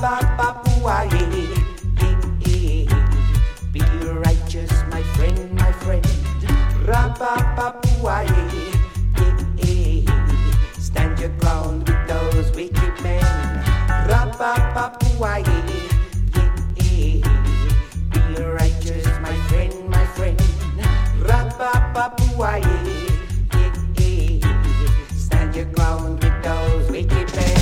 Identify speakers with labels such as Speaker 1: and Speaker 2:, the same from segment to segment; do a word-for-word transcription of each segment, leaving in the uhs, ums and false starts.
Speaker 1: Rapapapua, be righteous, my friend, my friend. Rapapapua, stand your ground with those wicked men. Rapapapua, be righteous, my friend, my friend. Rapapapua, stand your ground with those wicked men.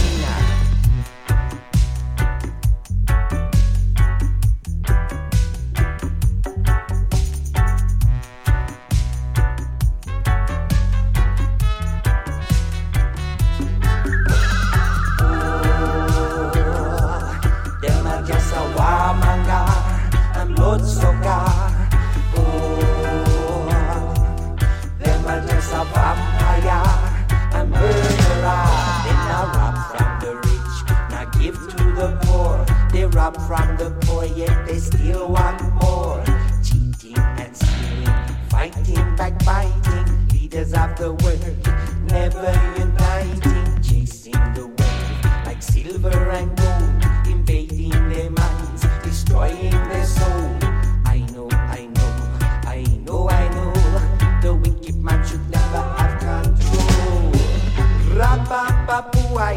Speaker 1: From the poor, yet they still want more. Cheating and stealing, fighting, backbiting. Leaders of the world, never uniting. Chasing the world like silver and gold. Invading their minds, destroying their soul. I know, I know, I know, I know. The wicked man should never have control. Rapapapua,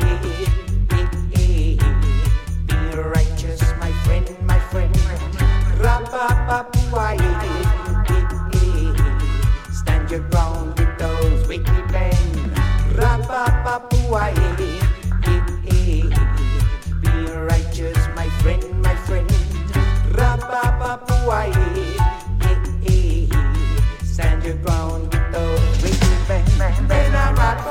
Speaker 1: be righteous, my friend, my friend. Rapapapua, stand your ground with those wicked men. Rapapapua, be righteous, my friend, my friend. Rapapapua.